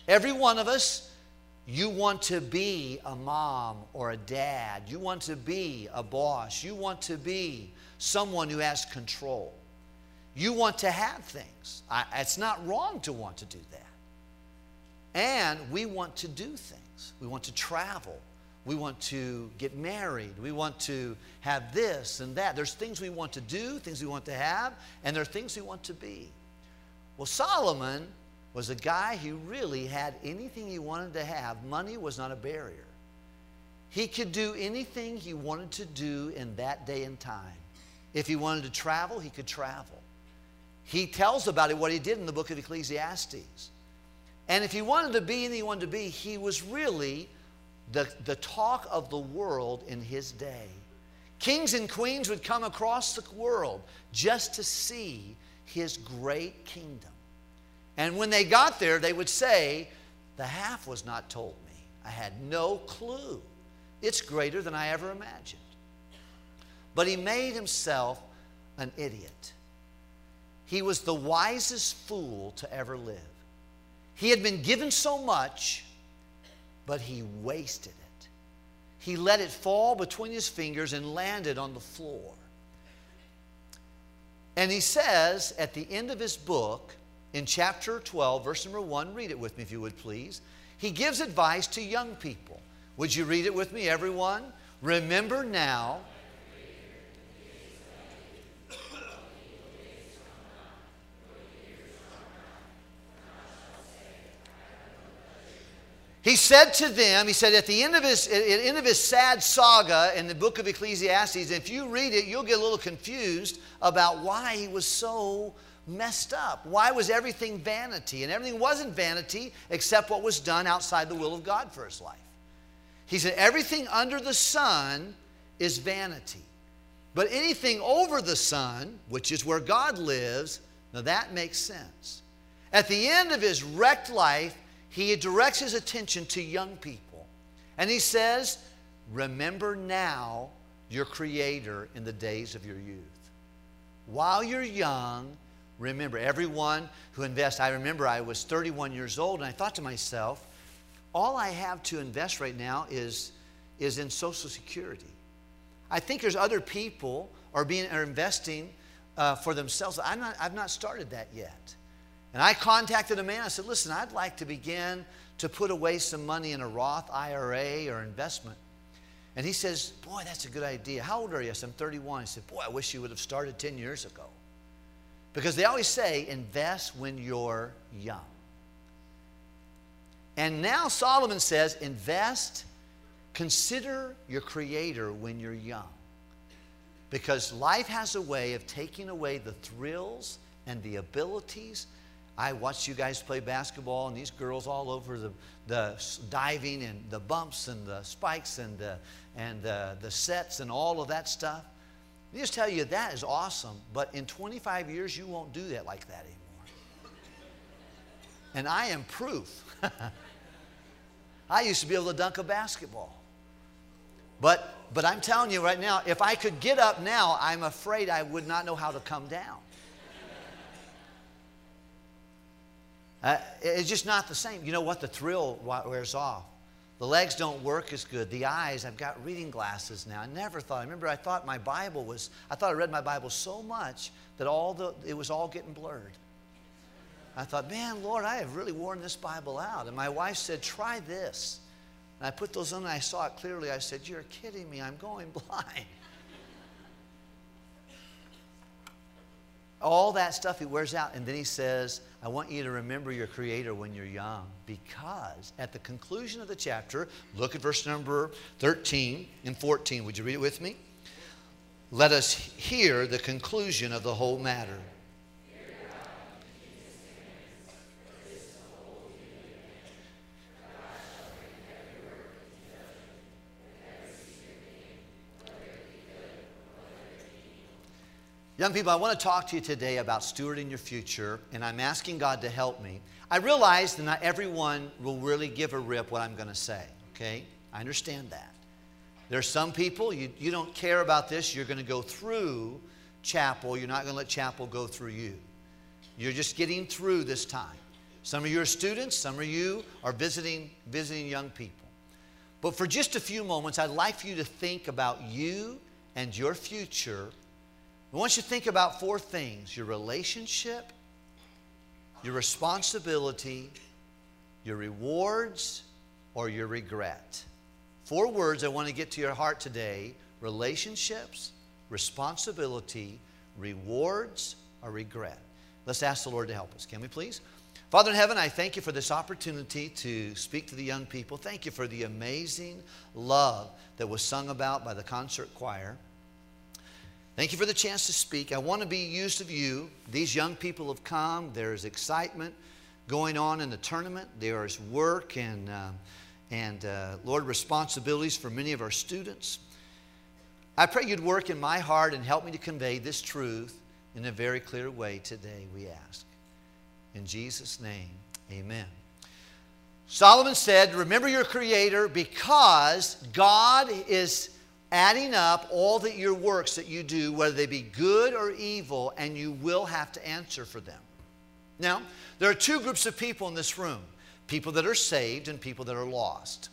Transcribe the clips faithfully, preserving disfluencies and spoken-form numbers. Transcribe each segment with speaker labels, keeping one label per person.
Speaker 1: Every one of us, you want to be a mom or a dad. You want to be a boss. You want to be someone who has control. You want to have things. I, it's not wrong to want to do that. And we want to do things. We want to travel. We want to get married. We want to have this and that. There's things we want to do, things we want to have, and there are things we want to be. Well, Solomon was a guy who really had anything he wanted to have. Money was not a barrier. He could do anything he wanted to do in that day and time. If he wanted to travel, he could travel. He tells about it, what he did in the book of Ecclesiastes. And if he wanted to be anything he wanted to be, he was really the, the talk of the world in his day. Kings and queens would come across the world just to see his great kingdom. And when they got there, they would say, the half was not told me. I had no clue. It's greater than I ever imagined. But he made himself an idiot. He was the wisest fool to ever live. He had been given so much, but he wasted it. He let it fall between his fingers and landed on the floor. And he says at the end of his book, in chapter twelve, verse number one, read it with me if you would please. He gives advice to young people. Would you read it with me, everyone? Remember now. He said to them, he said at the end of his, at the end of his sad saga in the book of Ecclesiastes, if you read it, you'll get a little confused about why he was so messed up. Why was everything vanity? And everything wasn't vanity except what was done outside the will of God for his life. He said everything under the sun is vanity. But anything over the sun, which is where God lives, now that makes sense. At the end of his wrecked life, he directs his attention to young people. And he says, remember now your Creator in the days of your youth. While you're young, remember, everyone who invests, I remember I was thirty-one years old and I thought to myself, all I have to invest right now is, is in Social Security. I think there's other people are being are investing uh, for themselves. I'm not, I've not started that yet. And I contacted a man. I said, listen, I'd like to begin to put away some money in a Roth I R A or investment. And he says, boy, that's a good idea. How old are you? I said, I'm thirty-one. He said, boy, I wish you would have started ten years ago. Because they always say, invest when you're young. And now Solomon says, invest, consider your Creator when you're young. Because life has a way of taking away the thrills and the abilities. I watched you guys play basketball and these girls all over the, the diving and the bumps and the spikes and, the, and the, the sets and all of that stuff. Let me just tell you, that is awesome, but in twenty-five years, you won't do that like that anymore. And I am proof. I used to be able to dunk a basketball. But, but I'm telling you right now, if I could get up now, I'm afraid I would not know how to come down. Uh, it's just not the same. You know what? The thrill wears off. The legs don't work as good. The eyes, I've got reading glasses now. I never thought, I remember I thought my Bible was, I thought I read my Bible so much that all the, it was all getting blurred. I thought, man, Lord, I have really worn this Bible out. And my wife said, try this. And I put those on and I saw it clearly. I said, you're kidding me. I'm going blind. All that stuff he wears out. And then he says, I want you to remember your Creator when you're young. Because at the conclusion of the chapter, look at verse number thirteen and fourteen. Would you read it with me? Let us hear the conclusion of the whole matter. Young people, I want to talk to you today about stewarding your future, and I'm asking God to help me. I realize that not everyone will really give a rip what I'm going to say, okay? I understand that. There's some people, you, you don't care about this, you're going to go through chapel, you're not going to let chapel go through you. You're just getting through this time. Some of you are students. Some of you are visiting, visiting young people. But for just a few moments, I'd like for you to think about you and your future. I want you to think about four things: your relationship, your responsibility, your rewards, or your regret. Four words I want to get to your heart today: relationships, responsibility, rewards, or regret. Let's ask the Lord to help us. Can we please? Father in heaven, I thank you for this opportunity to speak to the young people. Thank you for the amazing love that was sung about by the concert choir. Thank you for the chance to speak. I want to be used of you. These young people have come. There's excitement going on in the tournament. There's work and, uh, and uh, Lord, responsibilities for many of our students. I pray you'd work in my heart and help me to convey this truth in a very clear way today, we ask. In Jesus' name, amen. Solomon said, remember your Creator, because God is adding up all that your works that you do, whether they be good or evil, and you will have to answer for them. Now, there are two groups of people in this room: people that are saved and people that are lost.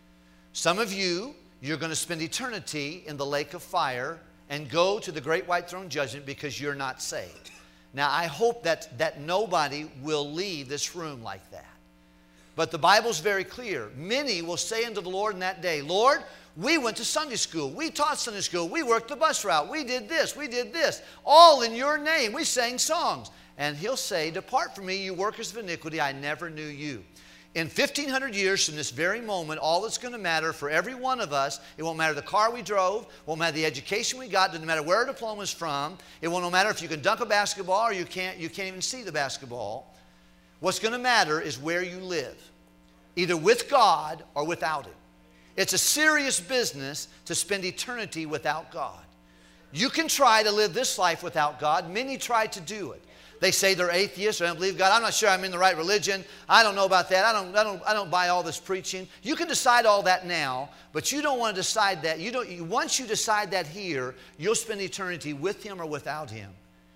Speaker 1: Some of you, you're going to spend eternity in the lake of fire and go to the great white throne judgment because you're not saved. Now, I hope that, that nobody will leave this room like that. But the Bible's very clear. Many will say unto the Lord in that day, Lord, we went to Sunday school. We taught Sunday school. We worked the bus route. We did this. We did this. All in your name. We sang songs. And he'll say, depart from me, you workers of iniquity. I never knew you. In fifteen hundred years from this very moment, all that's going to matter for every one of us, it won't matter the car we drove, it won't matter the education we got, it doesn't matter where our diploma is from, it won't matter if you can dunk a basketball or you can't, you can't even see the basketball. What's going to matter is where you live, either with God or without Him. It's a serious business to spend eternity without God. You can try to live this life without God. Many try to do it. They say they're atheists or I don't believe God. I'm not sure I'm in the right religion. I don't know about that. I don't, I don't, I don't buy all this preaching. You can decide all that now, but you don't want to decide that. You don't, once you decide that here, you'll spend eternity with Him or without Him.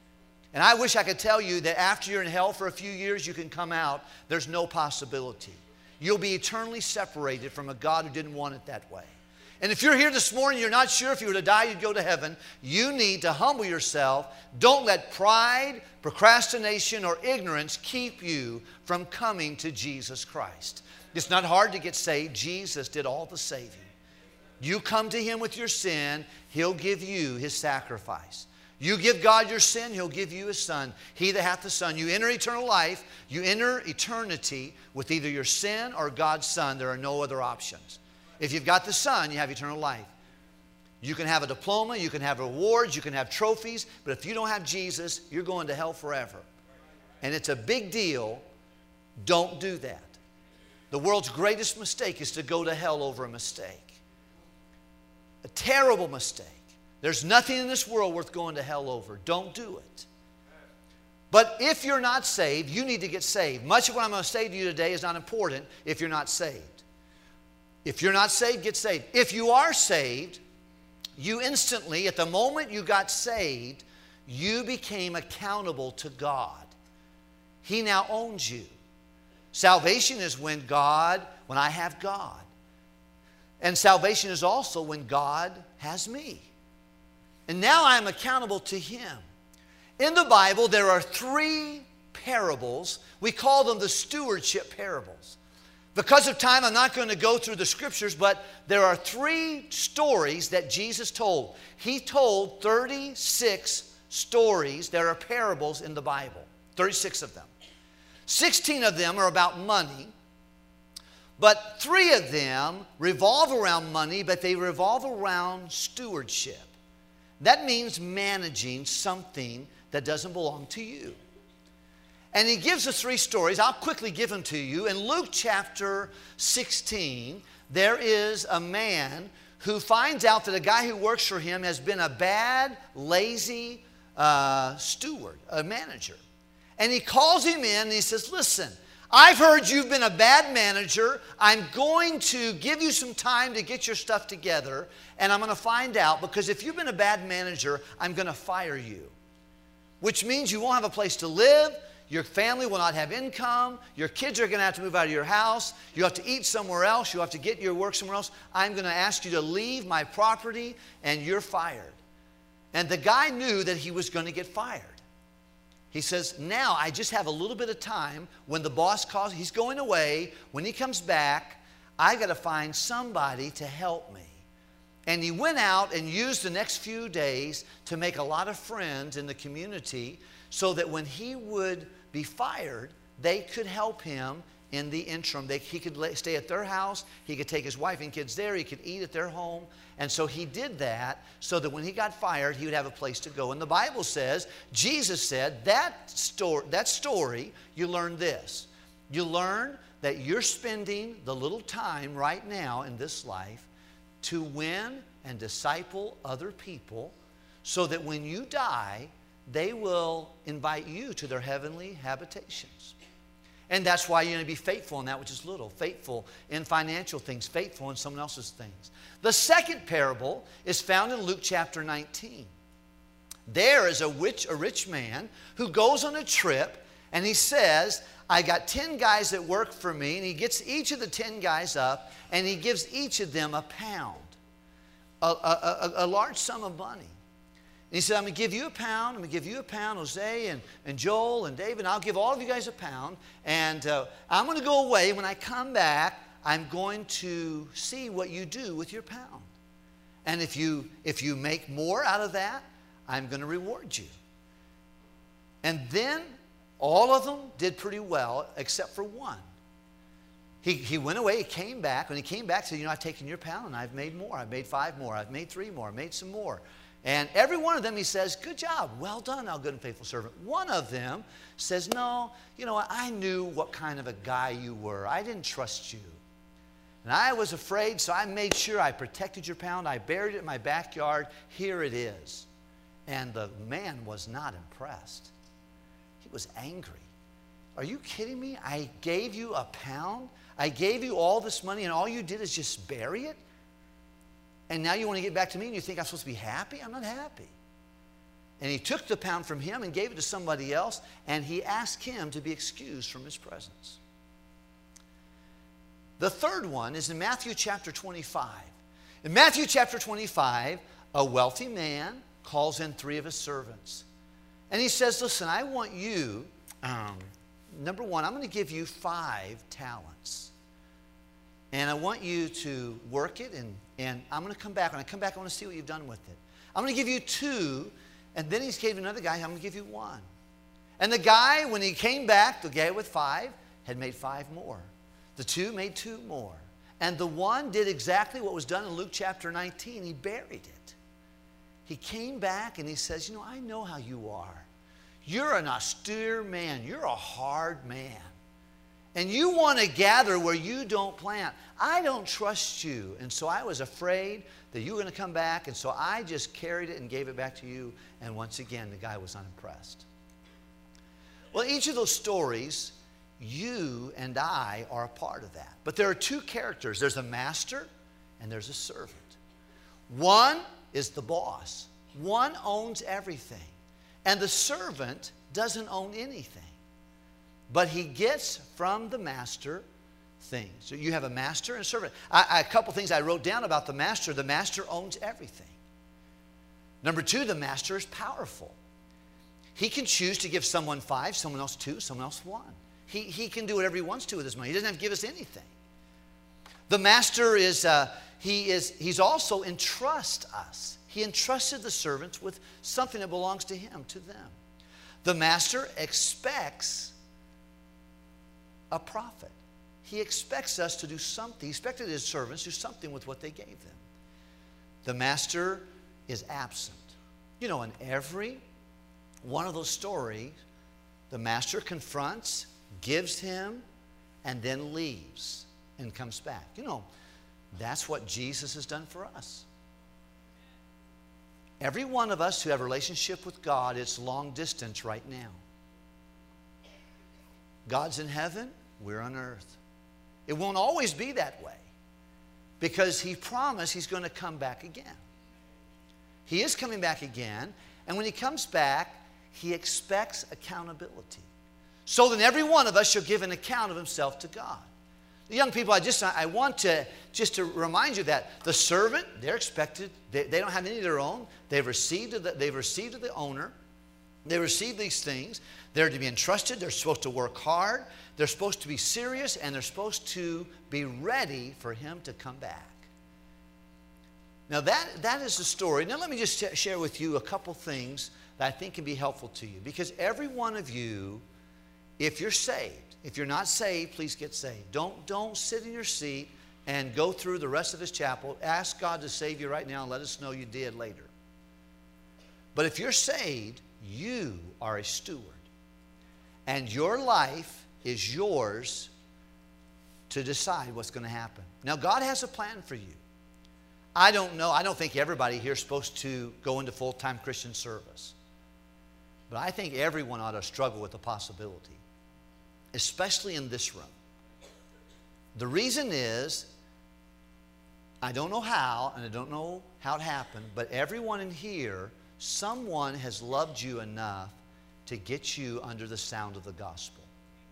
Speaker 1: And I wish I could tell you that after you're in hell for a few years, you can come out. There's no possibility. You'll be eternally separated from a God who didn't want it that way. And if you're here this morning, you're not sure if you were to die, you'd go to heaven, you need to humble yourself. Don't let pride, procrastination, or ignorance keep you from coming to Jesus Christ. It's not hard to get saved. Jesus did all the saving. You come to Him with your sin, He'll give you His sacrifice. You give God your sin, He'll give you His Son. He that hath the Son. You enter eternal life, you enter eternity with either your sin or God's Son. There are no other options. If you've got the Son, you have eternal life. You can have a diploma, you can have rewards, you can have trophies, but if you don't have Jesus, you're going to hell forever. And it's a big deal. Don't do that. The world's greatest mistake is to go to hell over a mistake. A terrible mistake. There's nothing in this world worth going to hell over. Don't do it. But if you're not saved, you need to get saved. Much of what I'm going to say to you today is not important if you're not saved. If you're not saved, get saved. If you are saved, you instantly, at the moment you got saved, you became accountable to God. He now owns you. Salvation is when God, when I have God. And salvation is also when God has me. And now I am accountable to Him. In the Bible, there are three parables. We call them the stewardship parables. Because of time, I'm not going to go through the scriptures, but there are three stories that Jesus told. He told thirty-six stories. There are parables in the Bible, thirty-six of them. sixteen of them are about money, but three of them revolve around money, but they revolve around stewardship. That means managing something that doesn't belong to you. And he gives us three stories. I'll quickly give them to you. In Luke chapter sixteen, there is a man who finds out that a guy who works for him has been a bad, lazy uh, steward, a manager. And he calls him in and he says, listen, I've heard you've been a bad manager. I'm going to give you some time to get your stuff together, and I'm going to find out, because if you've been a bad manager, I'm going to fire you. Which means you won't have a place to live. Your family will not have income. Your kids are going to have to move out of your house. You have to eat somewhere else. You have to get your work somewhere else. I'm going to ask you to leave my property, and you're fired. And the guy knew that he was going to get fired. He says, now I just have a little bit of time. When the boss calls, he's going away. When he comes back, I got to find somebody to help me. And he went out and used the next few days to make a lot of friends in the community so that when he would be fired, they could help him in the interim. They, he could lay, stay at their house. He could take his wife and kids there. He could eat at their home. And so he did that so that when he got fired, he would have a place to go. And the Bible says, Jesus said, that, story, that story, you learn this. You learn that you're spending the little time right now in this life to win and disciple other people so that when you die, they will invite you to their heavenly habitations. And that's why you're going to be faithful in that which is little, faithful in financial things, faithful in someone else's things. The second parable is found in Luke chapter nineteen. There is a rich, a rich man who goes on a trip, and he says, I got ten guys that work for me, and he gets each of the ten guys up, and he gives each of them a pound, a, a, a, a large sum of money. And he said, I'm going to give you a pound, I'm going to give you a pound, Jose and, and Joel and David, and I'll give all of you guys a pound, and uh, I'm going to go away. When I come back, I'm going to see what you do with your pound. And if you, if you make more out of that, I'm going to reward you. And then all of them did pretty well except for one. He, he went away, he came back. When he came back, he said, you know, I've taken your pound and I've made more. I've made five more. I've made three more. I've made some more. And every one of them, he says, good job. Well done, thou good and faithful servant. One of them says, no, you know what? I knew what kind of a guy you were. I didn't trust you. And I was afraid, so I made sure I protected your pound. I buried it in my backyard. Here it is. And the man was not impressed. He was angry. Are you kidding me? I gave you a pound. I gave you all this money, and all you did is just bury it? And now you want to get back to me, and you think I'm supposed to be happy? I'm not happy. And he took the pound from him and gave it to somebody else, and he asked him to be excused from his presence. The third one is in Matthew chapter twenty-five. In Matthew chapter twenty-five, a wealthy man calls in three of his servants. And he says, listen, I want you, um, number one, I'm going to give you five talents. And I want you to work it, and, and I'm going to come back. When I come back, I want to see what you've done with it. I'm going to give you two, and then he's gave another guy, I'm going to give you one. And the guy, when he came back, the guy with five, had made five more. The two made two more. And the one did exactly what was done in Luke chapter nineteen. He buried it. He came back and he says, you know, I know how you are. You're an austere man. You're a hard man. And you want to gather where you don't plant. I don't trust you. And so I was afraid that you were going to come back. And so I just carried it and gave it back to you. And once again, the guy was unimpressed. Well, each of those stories, you and I are a part of that. But there are two characters. There's a master and there's a servant. One is the boss. One owns everything. And the servant doesn't own anything. But he gets from the master things. So you have a master and a servant. I, I, a couple things I wrote down about the master. The master owns everything. Number two, the master is powerful. He can choose to give someone five, someone else two, someone else one. He, he can do whatever he wants to with his money. He doesn't have to give us anything. The master is, uh, he is, he's also entrust us. He entrusted the servants with something that belongs to him, to them. The master expects a profit. He expects us to do something. He expected his servants to do something with what they gave them. The master is absent. You know, in every one of those stories, the master confronts, gives him, and then leaves and comes back. You know, that's what Jesus has done for us. Every one of us who have a relationship with God, it's long distance right now. God's in heaven, we're on earth. It won't always be that way because he promised he's going to come back again. He is coming back again, and when he comes back, he expects accountability. So then every one of us shall give an account of himself to God. The young people, I just I want to just to remind you that the servant, they're expected, they, they don't have any of their own. They've received of the, they've received of the owner. They receive these things. They're to be entrusted. They're supposed to work hard. They're supposed to be serious, and they're supposed to be ready for him to come back. Now that, that is the story. Now let me just sh- share with you a couple things that I think can be helpful to you. Because every one of you, if you're saved, if you're not saved, please get saved. Don't, don't sit in your seat and go through the rest of this chapel. Ask God to save you right now and let us know you did later. But if you're saved, you are a steward. And your life is yours to decide what's going to happen. Now, God has a plan for you. I don't know. I don't think everybody here is supposed to go into full-time Christian service. But I think everyone ought to struggle with the possibility, especially in this room. The reason is, I don't know how, and I don't know how it happened, but everyone in here, someone has loved you enough to get you under the sound of the gospel.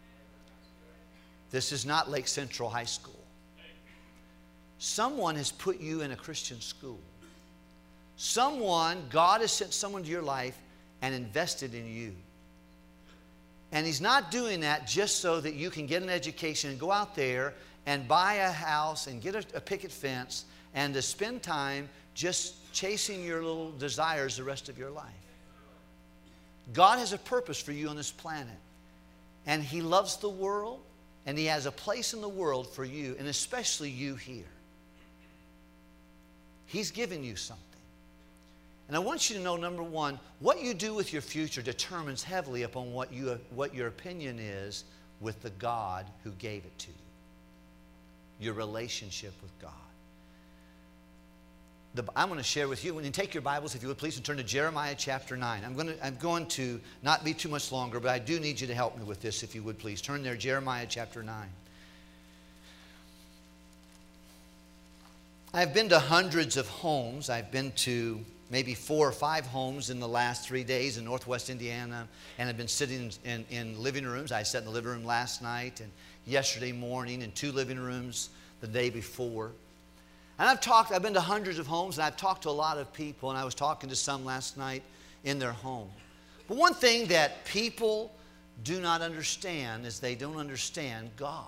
Speaker 1: This is not Lake Central High School. Someone has put you in a Christian school. Someone, God has sent someone to your life and invested in you. And he's not doing that just so that you can get an education and go out there and buy a house and get a, a picket fence and to spend time just chasing your little desires the rest of your life. God has a purpose for you on this planet. And he loves the world, and he has a place in the world for you, and especially you here. He's given you something. And I want you to know, number one, what you do with your future determines heavily upon what, you, what your opinion is with the God who gave it to you. Your relationship with God. The, I'm going to share with you, when you take your Bibles, if you would please, and turn to Jeremiah chapter nine. I'm going, to, I'm going to not be too much longer, but I do need you to help me with this, if you would please. Turn there, Jeremiah chapter nine. I've been to hundreds of homes. I've been to maybe four or five homes in the last three days in northwest Indiana, and I've been sitting in, in living rooms. I sat in the living room last night and yesterday morning, in two living rooms the day before. And I've talked, I've been to hundreds of homes, and I've talked to a lot of people, and I was talking to some last night in their home. But one thing that people do not understand is they don't understand God.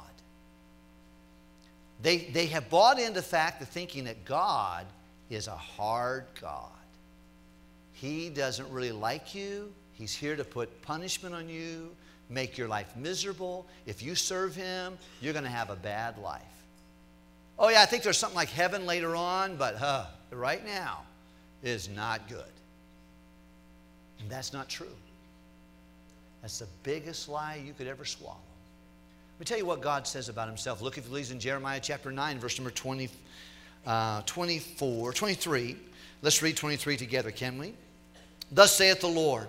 Speaker 1: They, they have bought into the fact of thinking that God is a hard God. He doesn't really like you. He's here to put punishment on you, make your life miserable. If you serve him, you're going to have a bad life. Oh yeah, I think there's something like heaven later on, but huh, right now is not good. And that's not true. That's the biggest lie you could ever swallow. Let me tell you what God says about himself. Look, if you please, in Jeremiah chapter nine, verse number twenty, uh, twenty-four, twenty-three. Let's read twenty-three together, can we? Thus saith the Lord.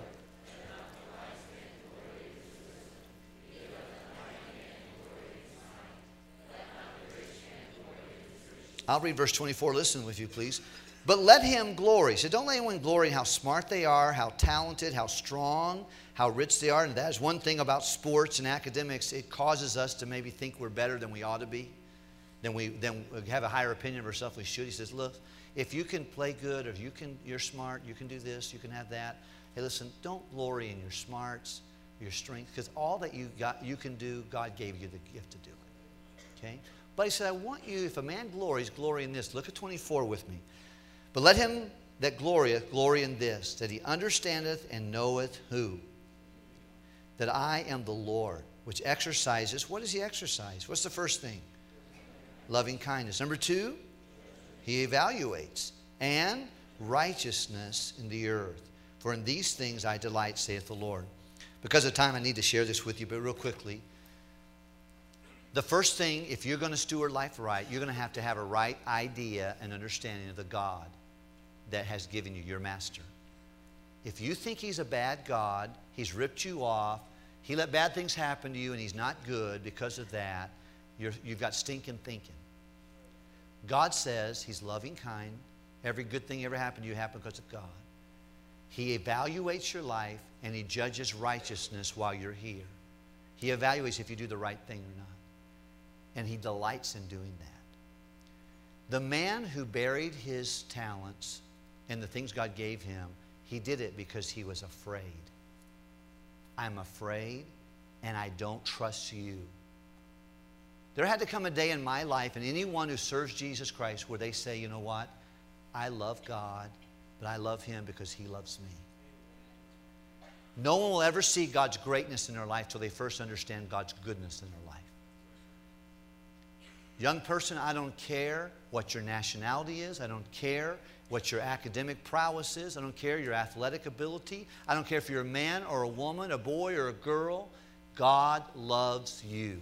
Speaker 1: I'll read verse twenty-four. Listen with you, please. But let him glory. So don't let anyone glory in how smart they are, how talented, how strong, how rich they are. And that is one thing about sports and academics. It causes us to maybe think we're better than we ought to be. Then we then we have a higher opinion of ourselves we should. He says, look, if you can play good, or if you can, you're smart, you can do this, you can have that. Hey, listen, don't glory in your smarts, your strength, because all that you got, you can do, God gave you the gift to do it. Okay? But he said, I want you, if a man glories, glory in this. Look at twenty-four with me. But let him that glorieth, glory in this, that he understandeth and knoweth who? That I am the Lord, which exercises. What does he exercise? What's the first thing? Loving kindness. Number two, he evaluates. And righteousness in the earth. For in these things I delight, saith the Lord. Because of time, I need to share this with you, but real quickly. The first thing, if you're going to steward life right, you're going to have to have a right idea and understanding of the God that has given you, your master. If you think he's a bad God, he's ripped you off, he let bad things happen to you, and he's not good because of that, you're, you've got stinking thinking. God says he's loving, kind. Every good thing ever happened to you happened because of God. He evaluates your life, and he judges righteousness while you're here. He evaluates if you do the right thing or not. And He delights in doing that. The man who buried his talents and the things God gave him, he did it because he was afraid. I'm afraid and I don't trust you. There had to come a day in my life, and anyone who serves Jesus Christ, where they say, you know what? I love God, but I love Him because He loves me. No one will ever see God's greatness in their life till they first understand God's goodness in their life. Young person, I don't care what your nationality is. I don't care what your academic prowess is. I don't care your athletic ability. I don't care if you're a man or a woman, a boy or a girl. God loves you.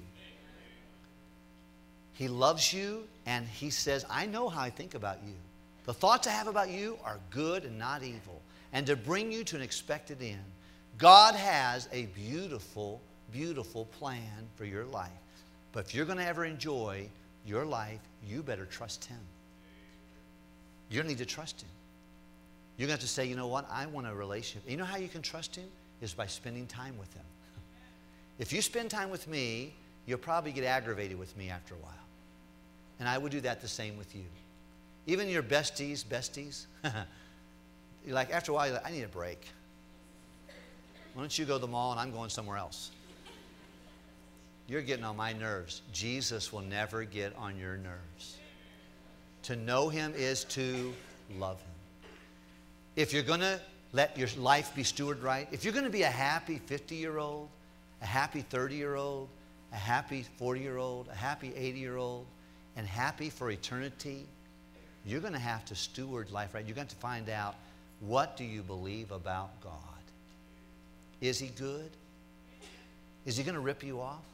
Speaker 1: He loves you, and He says, I know how I think about you. The thoughts I have about you are good and not evil, and to bring you to an expected end. God has a beautiful, beautiful plan for your life. But if you're going to ever enjoy your life, you better trust Him. You need to trust Him. You're going to have to say, you know what? I want a relationship. You know how you can trust Him? Is by spending time with Him. If you spend time with me, you'll probably get aggravated with me after a while. And I would do that the same with you. Even your besties, besties, you're like, after a while, you're like, I need a break. Why don't you go to the mall and I'm going somewhere else? You're getting on my nerves. Jesus will never get on your nerves. To know Him is to love Him. If you're going to let your life be stewarded right, if you're going to be a happy fifty-year-old, a happy thirty-year-old, a happy forty-year-old, a happy eighty-year-old, and happy for eternity, you're going to have to steward life right. You're going to have to find out, what do you believe about God? Is He good? Is He going to rip you off?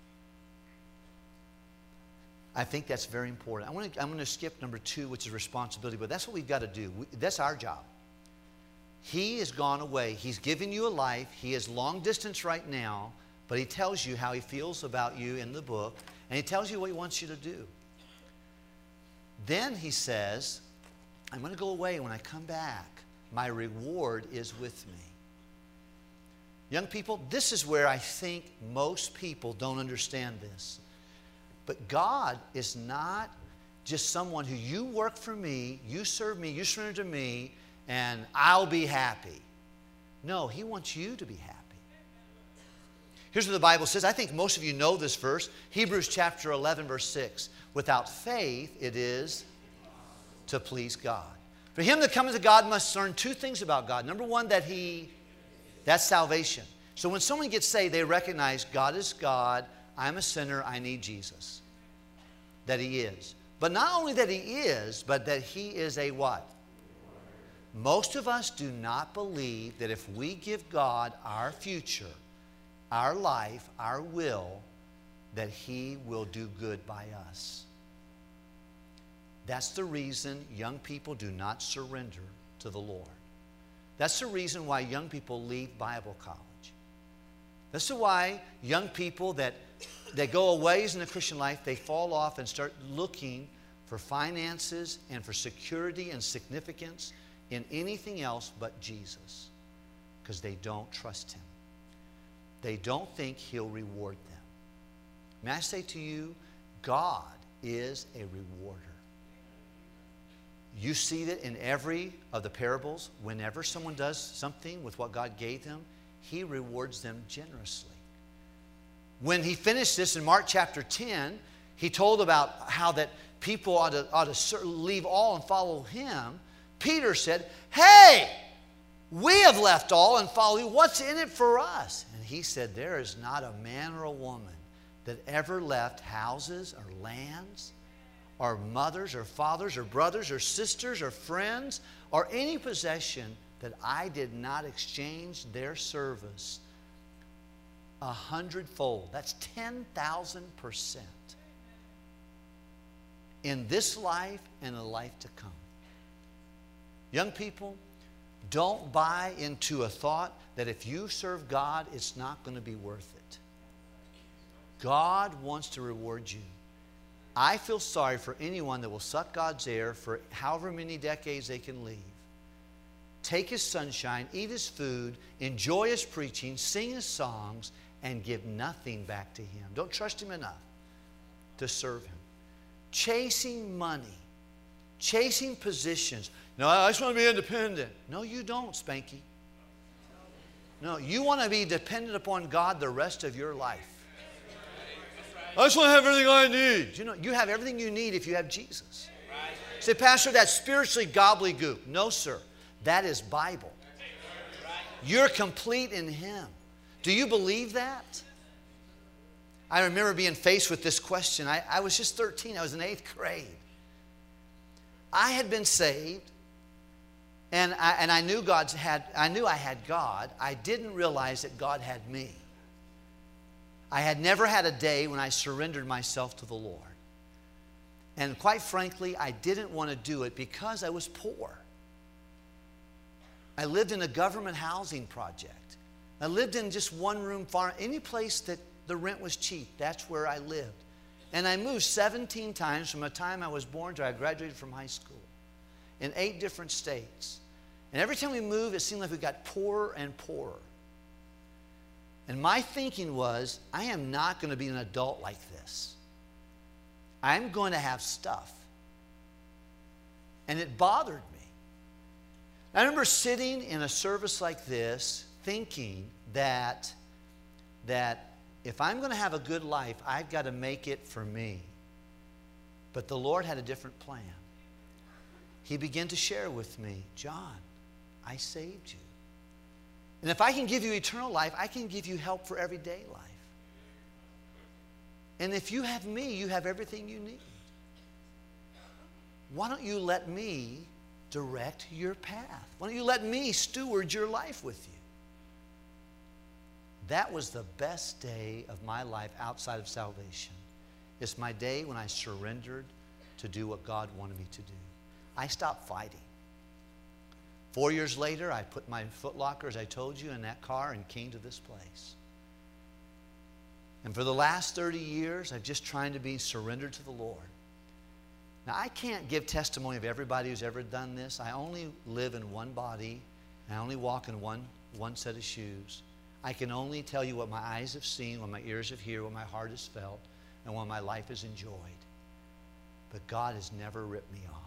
Speaker 1: I think that's very important. I want to, I'm going to skip number two, which is responsibility, but that's what we've got to do. We, that's our job. He has gone away. He's given you a life. He is long distance right now, but He tells you how He feels about you in the book, and He tells you what He wants you to do. Then He says, I'm going to go away. When I come back, my reward is with me. Young people, this is where I think most people don't understand this. But God is not just someone who, you work for me, you serve me, you surrender to me, and I'll be happy. No, He wants you to be happy. Here's what the Bible says. I think most of you know this verse. Hebrews chapter eleven, verse six. Without faith, it is to please God. For him that cometh to God must learn two things about God. Number one, that He, that's salvation. So when someone gets saved, they recognize God is God. I'm a sinner. I need Jesus. That He is. But not only that He is, but that He is a what? Most of us do not believe that if we give God our future, our life, our will, that He will do good by us. That's the reason young people do not surrender to the Lord. That's the reason why young people leave Bible college. That's why young people that, that go a ways in the Christian life, they fall off and start looking for finances and for security and significance in anything else but Jesus, because they don't trust Him. They don't think He'll reward them. May I say to you, God is a rewarder. You see that in every of the parables. Whenever someone does something with what God gave them, He rewards them generously. When He finished this in Mark chapter ten, He told about how that people ought to, ought to leave all and follow Him. Peter said, hey, we have left all and follow you. What's in it for us? And He said, there is not a man or a woman that ever left houses or lands or mothers or fathers or brothers or sisters or friends or any possession that I did not exchange their service a hundredfold. That's ten thousand percent in this life and the life to come. Young people, don't buy into a thought that if you serve God, it's not going to be worth it. God wants to reward you. I feel sorry for anyone that will suck God's air for however many decades they can leave. Take His sunshine, eat His food, enjoy His preaching, sing His songs, and give nothing back to Him. Don't trust Him enough to serve Him. Chasing money, chasing positions. No, I just want to be independent. No, you don't, Spanky. No, you want to be dependent upon God the rest of your life. I just want to have everything I need. You know, you have everything you need if you have Jesus. Say, Pastor, that's spiritually gobbledygook. No, sir. That is Bible. You're complete in Him. Do you believe that? I remember being faced with this question. I, I was just thirteen. I was in eighth grade. I had been saved, and I, and I knew God's had. I knew I had God. I didn't realize that God had me. I had never had a day when I surrendered myself to the Lord. And quite frankly, I didn't want to do it because I was poor. I lived in a government housing project. I lived in just one room farm. Any place that the rent was cheap, that's where I lived. And I moved seventeen times from the time I was born to I graduated from high school in eight different states. And every time we moved, it seemed like we got poorer and poorer. And my thinking was, I am not going to be an adult like this. I'm going to have stuff. And it bothered me. I remember sitting in a service like this thinking that, that if I'm going to have a good life, I've got to make it for me. But the Lord had a different plan. He began to share with me, John, I saved you. And if I can give you eternal life, I can give you help for everyday life. And if you have me, you have everything you need. Why don't you let me direct your path? Why don't you let me steward your life with you? That was the best day of my life outside of salvation. It's my day when I surrendered to do what God wanted me to do. I stopped fighting. Four years later, I put my Foot Locker, as I told you, in that car and came to this place. And for the last thirty years, I've just trying to be surrendered to the Lord. Now, I can't give testimony of everybody who's ever done this. I only live in one body, and I only walk in one, one set of shoes. I can only tell you what my eyes have seen, what my ears have heard, what my heart has felt, and what my life has enjoyed. But God has never ripped me off.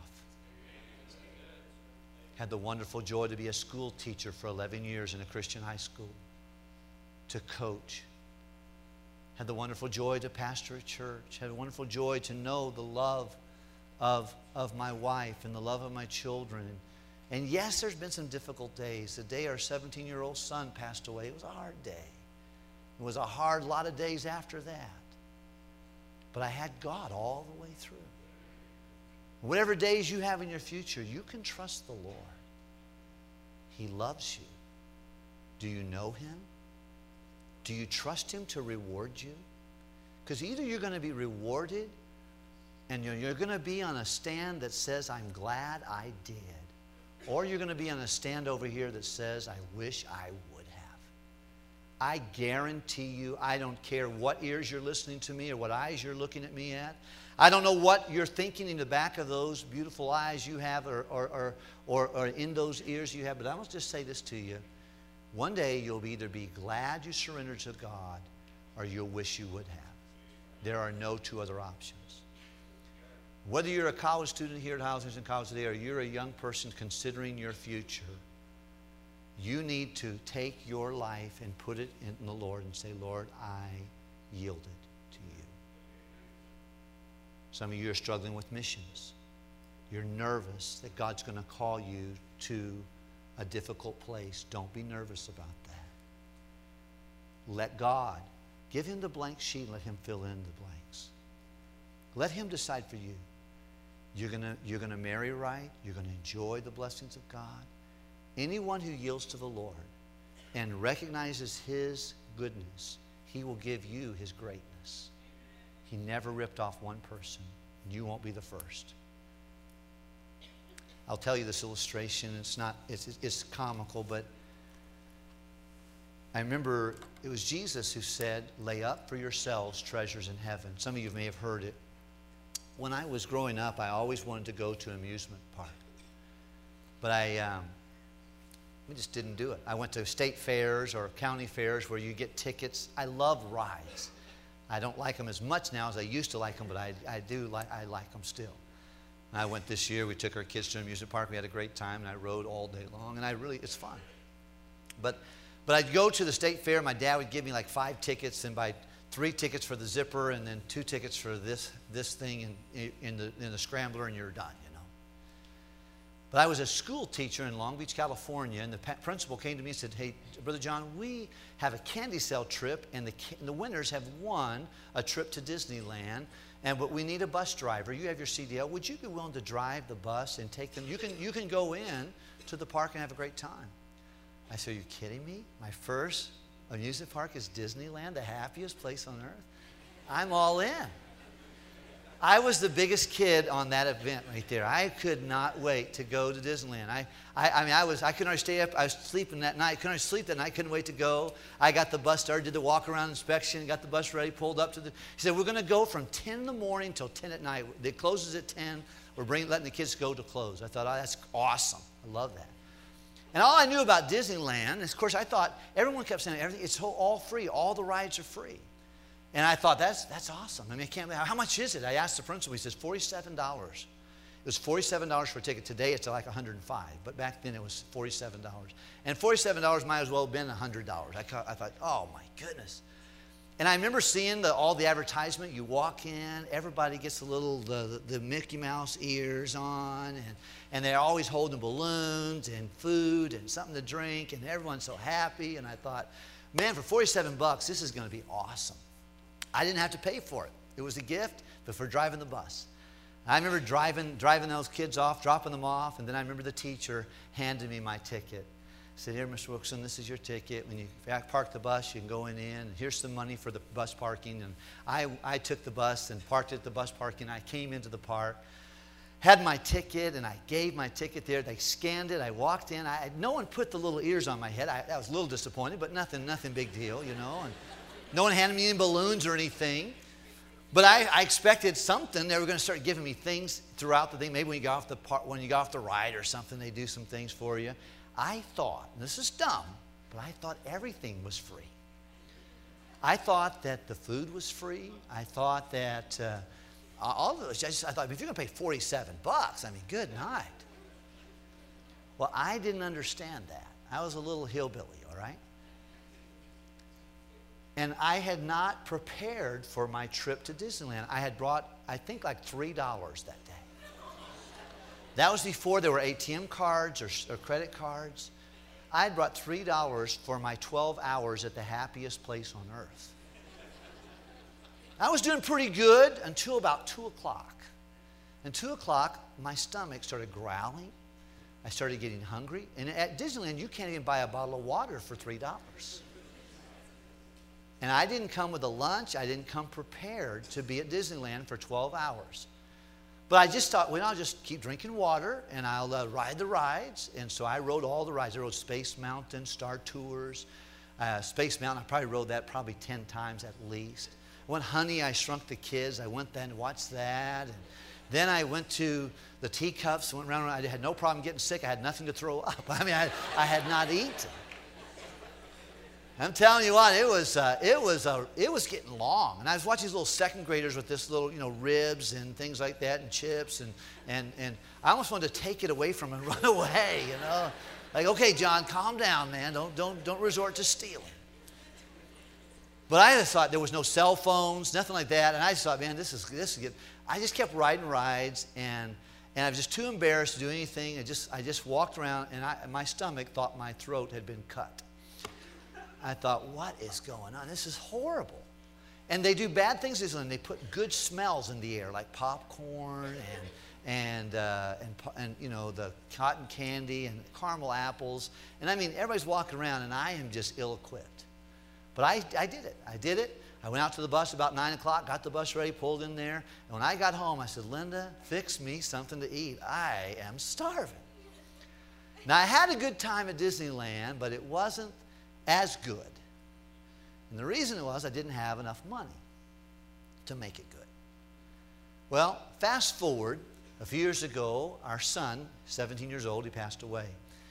Speaker 1: Had the wonderful joy to be a school teacher for eleven years in a Christian high school, to coach. Had the wonderful joy to pastor a church. Had a wonderful joy to know the love of, of my wife and the love of my children. And yes, there's been some difficult days. The day our seventeen-year-old son passed away, it was a hard day. It was a hard lot of days after that. But I had God all the way through. Whatever days you have in your future, you can trust the Lord. He loves you. Do you know Him? Do you trust Him to reward you? Because either you're going to be rewarded and you're, you're going to be on a stand that says, I'm glad I did. Or you're going to be on a stand over here that says, I wish I would have. I guarantee you, I don't care what ears you're listening to me or what eyes you're looking at me at. I don't know what you're thinking in the back of those beautiful eyes you have or, or, or, or, or in those ears you have. But I must just say this to you. One day you'll either be glad you surrendered to God or you'll wish you would have. There are no two other options. Whether you're a college student here at Housing College today or you're a young person considering your future, you need to take your life and put it in the Lord and say, Lord, I yield it to you. Some of you are struggling with missions. You're nervous that God's going to call you to a difficult place. Don't be nervous about that. Let God, give Him the blank sheet and let Him fill in the blanks. Let Him decide for you. You're going to, you're going to marry right. You're going to enjoy the blessings of God. Anyone who yields to the Lord and recognizes His goodness, He will give you His greatness. He never ripped off one person. You won't be the first. I'll tell you this illustration. It's not, it's, it's comical, but I remember it was Jesus who said, lay up for yourselves treasures in heaven. Some of you may have heard it. When I was growing up, I always wanted to go to an amusement park. But I, um, We just didn't do it. I went to state fairs or county fairs where you get tickets. I love rides. I don't like them as much now as I used to like them, but I, I do like, I like them still. And I went this year. We took our kids to an amusement park. We had a great time, and I rode all day long, and I really, it's fun. But, but I'd go to the state fair. My dad would give me like five tickets, and buy three tickets for the zipper, and then two tickets for this, this thing in, in, the, in the scrambler, and you're done, you know. But I was a school teacher in Long Beach, California, and the principal came to me and said, hey, Brother John, we have a candy sale trip, and the, and the winners have won a trip to Disneyland, and but we need a bus driver. You have your C D L. Would you be willing to drive the bus and take them? You can, you can go in to the park and have a great time. I said, are you kidding me? My first amusement park is Disneyland, the happiest place on earth? I'm all in. I was the biggest kid on that event right there. I could not wait to go to Disneyland. I, I, I mean, I was, I couldn't hardly stay up. I was sleeping that night. Couldn't hardly sleep that night. Couldn't wait to go. I got the bus started, did the walk around inspection, got the bus ready, pulled up to the. He said, we're going to go from ten in the morning till ten at night. It closes at ten. We're bringing, letting the kids go to close. I thought, oh, that's awesome. I love that. And all I knew about Disneyland is, of course, I thought everyone kept saying everything. It's all free. All the rides are free. And I thought, that's, that's awesome. I mean, I can't, how much is it? I asked the principal. He says, forty-seven dollars. It was forty-seven dollars for a ticket. Today, it's like one hundred five dollars. But back then, it was forty-seven dollars. And forty-seven dollars might as well have been one hundred dollars. I, I thought, oh, my goodness. And I remember seeing the, all the advertisement. You walk in, everybody gets a little, the, the Mickey Mouse ears on, and, and they're always holding balloons and food and something to drink, and everyone's so happy. And I thought, man, for forty-seven bucks, this is going to be awesome. I didn't have to pay for it. It was a gift, but for driving the bus. I remember driving, driving those kids off, dropping them off, and then I remember the teacher handed me my ticket. Said, here, Mister Wilkerson, this is your ticket. When you park the bus, you can go in, and here's some money for the bus parking. And I, I took the bus and parked at the bus parking. I came into the park, had my ticket, and I gave my ticket there. They scanned it. I walked in. I, no one put the little ears on my head. I, I was a little disappointed, but nothing, nothing big deal, you know. And no one handed me any balloons or anything. But I, I expected something. They were going to start giving me things throughout the thing. Maybe when you got off the part, when you got off the ride or something, they do some things for you. I thought, and this is dumb, but I thought everything was free. I thought that the food was free. I thought that uh, all of those. I, just, I thought, if you're going to pay forty-seven bucks, I mean, good night. Well, I didn't understand that. I was a little hillbilly, all right? And I had not prepared for my trip to Disneyland. I had brought, I think, like three dollars that day. That was before there were A T M cards or, or credit cards. I had brought three dollars for my twelve hours at the happiest place on earth. I was doing pretty good until about two o'clock. And two o'clock, my stomach started growling. I started getting hungry. And at Disneyland, you can't even buy a bottle of water for three dollars. And I didn't come with a lunch. I didn't come prepared to be at Disneyland for twelve hours. But I just thought, well, I'll just keep drinking water, and I'll uh, ride the rides. And so I rode all the rides. I rode Space Mountain, Star Tours. Uh, Space Mountain, I probably rode that probably ten times at least. I went Honey, I Shrunk the Kids. I went then and watched that. And then I went to the teacups, went around. I had no problem getting sick. I had nothing to throw up. I mean, I, I had not eaten. I'm telling you what, it was, uh, it, was, uh, it was getting long. And I was watching these little second graders with this little, you know, ribs and things like that and chips. And, and, and I almost wanted to take it away from them and run away, you know. Like, okay, John, calm down, man. Don't, don't, don't resort to stealing. But I just thought there was no cell phones, nothing like that. And I just thought, man, this is, this is good. I just kept riding rides, and, and I was just too embarrassed to do anything. I just, I just walked around, and I, my stomach thought my throat had been cut. I thought, what is going on? This is horrible. And they do bad things, and they put good smells in the air, like popcorn and, and, uh, and, and you know, the cotton candy and caramel apples. And I mean, everybody's walking around, and I am just ill-equipped. But I, I did it. I did it. I went out to the bus about nine o'clock, got the bus ready, pulled in there. And when I got home, I said, Linda, fix me something to eat. I am starving. Now, I had a good time at Disneyland, but it wasn't as good. And the reason it was I didn't have enough money to make it good. Well, fast forward, a few years ago, our son, seventeen years old, he passed away.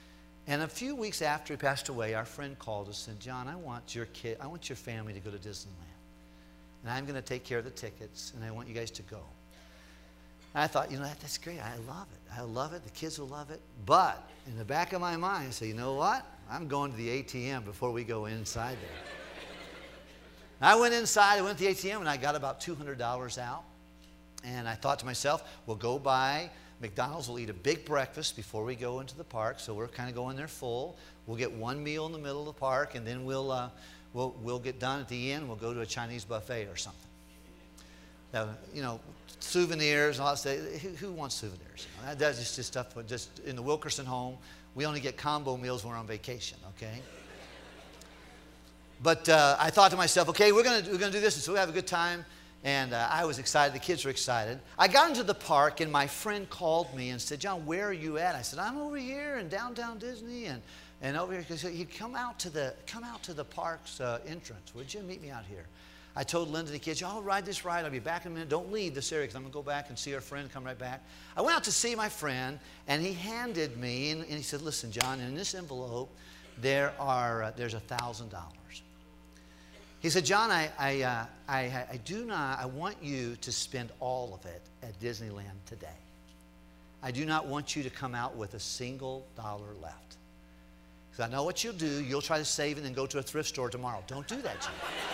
Speaker 1: And a few weeks after he passed away, our friend called us and said, John, I want your kid, I want your family to go to Disneyland. And I'm going to take care of the tickets, and I want you guys to go. And I thought, you know, that, that's great. I love it. I love it. The kids will love it. But in the back of my mind, I said, you know what? I'm going to the A T M before we go inside there. I went inside, I went to the A T M, and I got about two hundred dollars out. And I thought to myself, we'll go by McDonald's, we'll eat a big breakfast before we go into the park, so we're kind of going there full. We'll get one meal in the middle of the park, and then we'll, uh, we'll, we'll get done at the end. We'll go to a Chinese buffet or something. Now, you know, souvenirs and all that stuff. Who, who wants souvenirs? You know, that's just, just stuff just in the Wilkerson home. We only get combo meals when we're on vacation, okay? But uh, I thought to myself, okay, we're going we're gonna do this, and so we have a good time. And uh, I was excited. The kids were excited. I got into the park, and my friend called me and said, John, where are you at? I said, I'm over here in downtown Disney, and, and over here. Because he'd come out to the, come out to the park's uh, entrance. Would you meet me out here? I told Linda and the kids, I'll ride this ride. I'll be back in a minute. Don't leave this area because I'm going to go back and see our friend, come right back. I went out to see my friend, and he handed me, and, and he said, listen, John, in this envelope, there are, uh, there's one thousand dollars. He said, John, I, I, uh, I, I do not, I want you to spend all of it at Disneyland today. I do not want you to come out with a single dollar left. Because I know what you'll do. You'll try to save and then go to a thrift store tomorrow. Don't do that, John.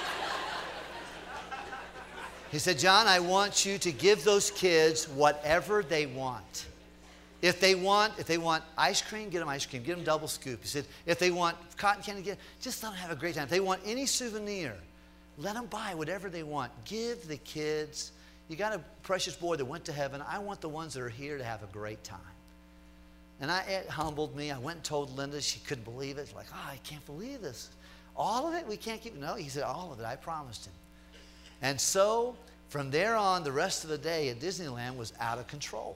Speaker 1: He said, John, I want you to give those kids whatever they want. If they want, if they want ice cream, get them ice cream. Get them double scoop. He said, if they want cotton candy, get, just let them have a great time. If they want any souvenir, let them buy whatever they want. Give the kids. You got a precious boy that went to heaven. I want the ones that are here to have a great time. And I, it humbled me. I went and told Linda. She couldn't believe it. She's like, oh, I can't believe this. All of it? We can't keep it. No, he said, all of it. I promised him. And so, from there on, the rest of the day at Disneyland was out of control.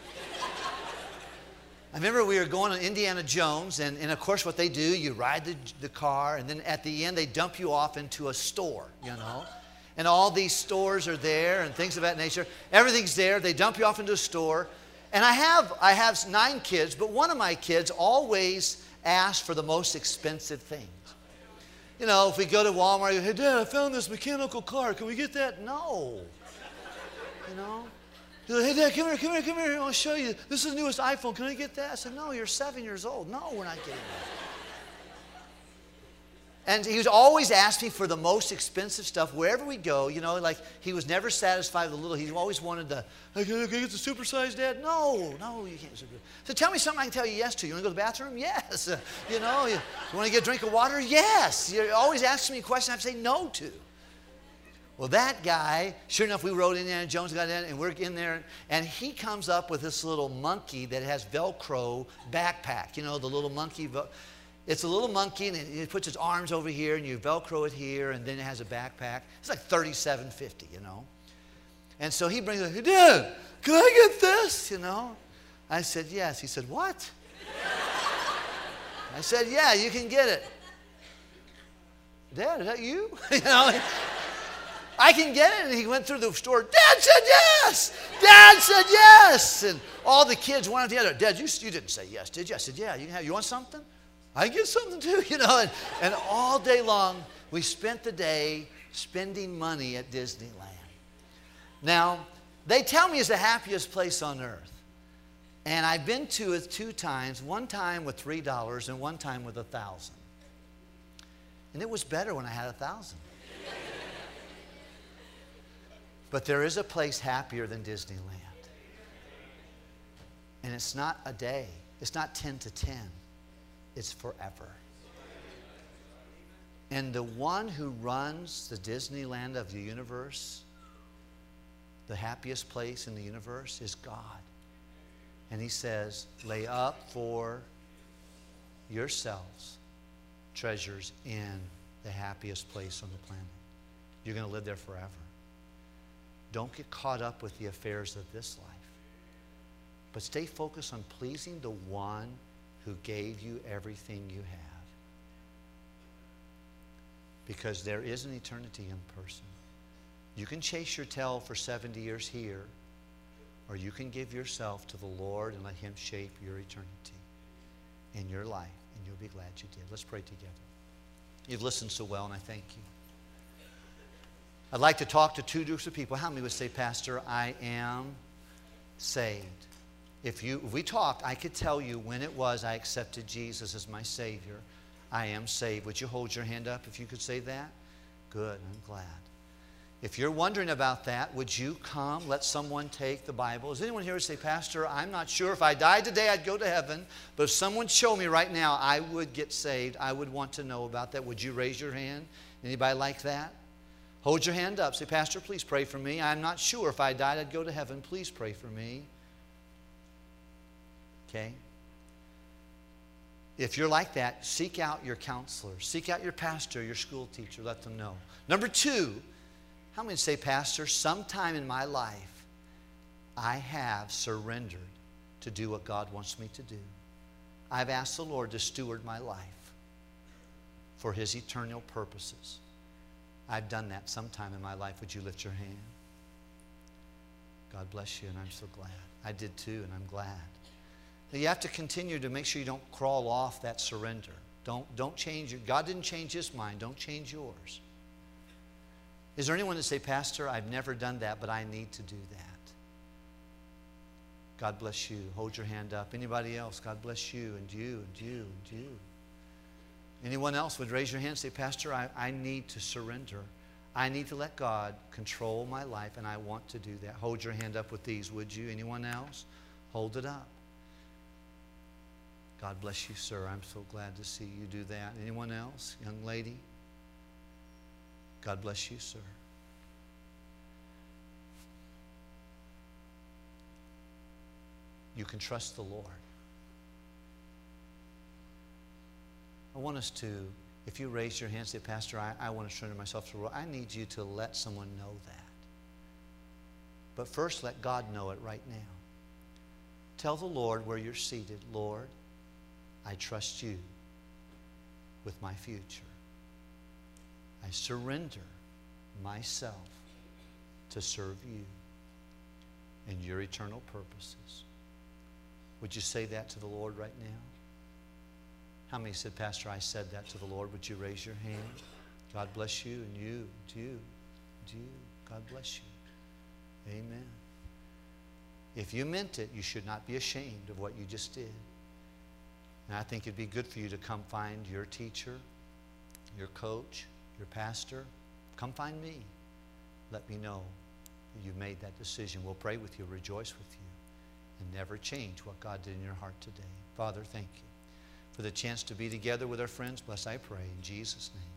Speaker 1: I remember we were going to Indiana Jones, and, and of course what they do, you ride the, the car, and then at the end they dump you off into a store, you know. And all these stores are there and things of that nature. Everything's there. They dump you off into a store. And I have, I have nine kids, but one of my kids always asks for the most expensive things. You know, if we go to Walmart, hey, Dad, I found this mechanical car. Can we get that? No. You know? He's like, hey, Dad, come here, come here, come here. I want to show you. This is the newest iPhone. Can I get that? I said, no, you're seven years old. No, we're not getting that. And he was always asking for the most expensive stuff wherever we go. You know, like he was never satisfied with the little. He always wanted the, hey, can I get the supersized, Dad? No, no, you can't. Super. So tell me something I can tell you yes to. You want to go to the bathroom? Yes. Uh, you know, you, you want to get a drink of water? Yes. You're always asking me a question I have to say no to. Well, that guy, sure enough, we rode Indiana Jones, got in, and we're in there, and he comes up with this little monkey that has Velcro backpack. You know, the little monkey. It's a little monkey, and he puts his arms over here, and you Velcro it here, and then it has a backpack. It's like thirty-seven fifty, you know. And so he brings it, hey, Dad, can I get this? You know. I said, yes. He said, what? I said, yeah, you can get it. Dad, is that you? You know. I can get it. And he went through the store. Dad said yes. Dad said yes. And all the kids, one after the other. Dad, you, you didn't say yes, did you? I said, yeah. You, can have, you want something? I get something too, you know. And, and all day long, we spent the day spending money at Disneyland. Now, they tell me it's the happiest place on earth. And I've been to it two times. One time with three dollars and one time with a thousand. And it was better when I had a thousand. But there is a place happier than Disneyland. And it's not a day. It's not ten to ten. It's forever. And the one who runs the Disneyland of the universe, the happiest place in the universe, is God. And he says, lay up for yourselves treasures in the happiest place on the planet. You're going to live there forever. Don't get caught up with the affairs of this life. But stay focused on pleasing the one who gave you everything you have. Because there is an eternity in person. You can chase your tail for seventy years here, or you can give yourself to the Lord and let him shape your eternity in your life. and you'll be glad you did. Let's pray together. You've listened so well, and I thank you. I'd like to talk to two groups of people. How many would say, Pastor, I am saved? If, you, if we talked, I could tell you when it was I accepted Jesus as my Savior. I am saved. Would you hold your hand up if you could say that? Good, I'm glad. If you're wondering about that, would you come, let someone take the Bible? Is anyone here who say, Pastor, I'm not sure if I died today I'd go to heaven, but if someone showed me right now I would get saved, I would want to know about that. Would you raise your hand? Anybody like that? Hold your hand up. Say, Pastor, please pray for me. I'm not sure if I died I'd go to heaven. Please pray for me. Okay? If you're like that, seek out your counselor. Seek out your pastor, your school teacher. Let them know. Number two, how many say, Pastor, sometime in my life, I have surrendered to do what God wants me to do. I've asked the Lord to steward my life for His eternal purposes. I've done that sometime in my life. Would you lift your hand? God bless you, and I'm so glad. I did too, and I'm glad. Now, you have to continue to make sure you don't crawl off that surrender. Don't, don't change your, God didn't change His mind. Don't change yours. Is there anyone that say, Pastor, I've never done that, but I need to do that? God bless you. Hold your hand up. Anybody else? God bless you, and you, and you, and you. Anyone else would raise your hand and say, Pastor, I, I need to surrender. I need to let God control my life, and I want to do that. Hold your hand up with these, would you? Anyone else? Hold it up. God bless you, sir. I'm so glad to see you do that. Anyone else? Young lady? God bless you, sir. You can trust the Lord. I want us to, if you raise your hand and say, Pastor, I, I want to surrender myself to the Lord, I need you to let someone know that. But first, let God know it right now. Tell the Lord where you're seated, Lord, I trust you with my future. I surrender myself to serve you and your eternal purposes. Would you say that to the Lord right now? How many said, Pastor, I said that to the Lord? Would you raise your hand? God bless you, and you, and you, and you. God bless you. Amen. If you meant it, you should not be ashamed of what you just did. And I think it'd be good for you to come find your teacher, your coach, your pastor. Come find me. Let me know that you've made that decision. We'll pray with you, rejoice with you, and never change what God did in your heart today. Father, thank you for the chance to be together with our friends. Bless, I pray, in Jesus' name.